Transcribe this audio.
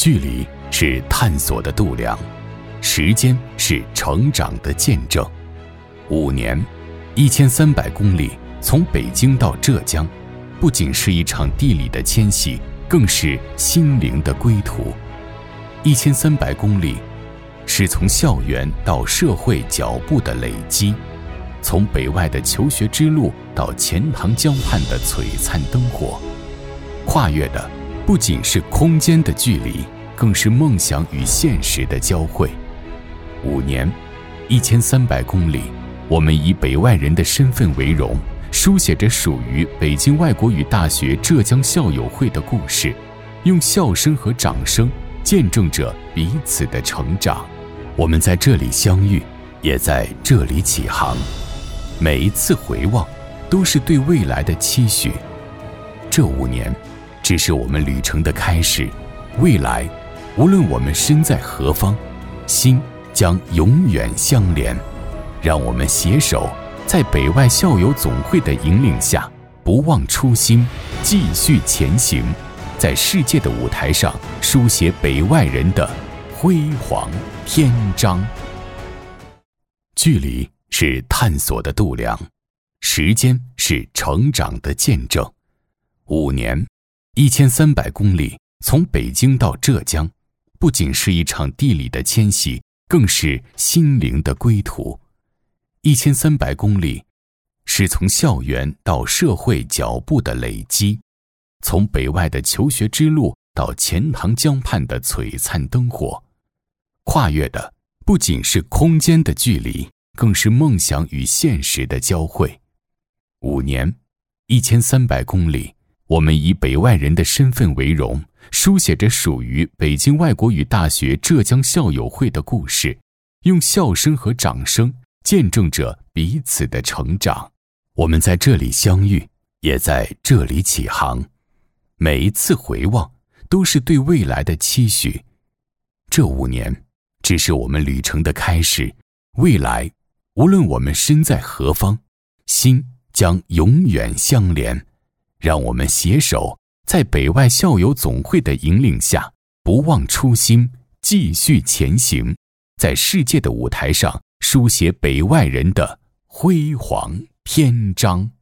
距离是探索的度量，时间是成长的见证。5年，1300公里，从北京到浙江，不仅是一场地理的迁徙，更是心灵的归途。1300公里，是从校园到社会脚步的累积，从北外的求学之路到钱塘江畔的璀璨灯火，跨越的不仅是空间的距离，更是梦想与现实的交汇。5年，1300公里，我们以北外人的身份为荣，书写着属于北京外国语大学浙江校友会的故事，用笑声和掌声见证着彼此的成长。我们在这里相遇，也在这里起航。每一次回望，都是对未来的期许。这5年，只是我们旅程的开始。未来，无论我们身在何方，心将永远相连。让我们携手，在北外校友总会的引领下，不忘初心，继续前行，在世界的舞台上书写北外人的辉煌篇章。距离是探索的度量，时间是成长的见证。5年，1300公里，从北京到浙江，不仅是一场地理的迁徙，更是心灵的归途。1300公里，是从校园到社会脚步的累积，从北外的求学之路到钱塘江畔的璀璨灯火，跨越的不仅是空间的距离，更是梦想与现实的交汇。5年，1300公里，我们以北外人的身份为荣，书写着属于北京外国语大学浙江校友会的故事，用笑声和掌声见证着彼此的成长。我们在这里相遇，也在这里起航。每一次回望，都是对未来的期许。这5年，只是我们旅程的开始。未来，无论我们身在何方，心将永远相连。让我们携手，在北外校友总会的引领下，不忘初心，继续前行，在世界的舞台上书写北外人的辉煌篇章。